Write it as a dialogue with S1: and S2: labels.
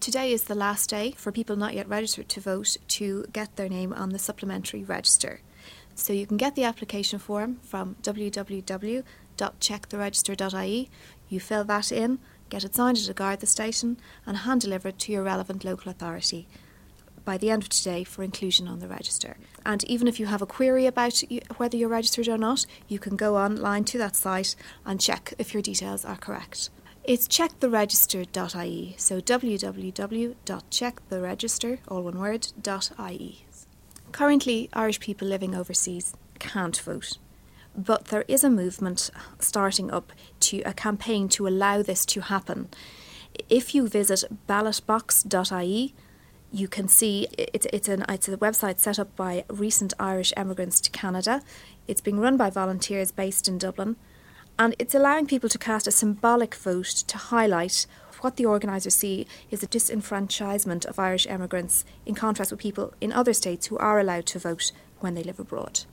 S1: today is the last day for people not yet registered to vote to get their name on the supplementary register. So you can get the application form from www.checktheregister.ie. You fill that in, get it signed at a Garda station and hand-delivered to your relevant local authority by the end of today for inclusion on the register. And even if you have a query about whether you're registered or not, you can go online to that site and check if your details are correct. It's checktheregister.ie, so www.checktheregister, all one word, .ie. Currently, Irish people living overseas can't vote, but there is a movement starting up to a campaign to allow this to happen. If you visit ballotbox.ie, you can see it's a website set up by recent Irish emigrants to Canada. It's being run by volunteers based in Dublin, and it's allowing people to cast a symbolic vote to highlight what the organisers see is a disenfranchisement of Irish emigrants in contrast with people in other states who are allowed to vote when they live abroad.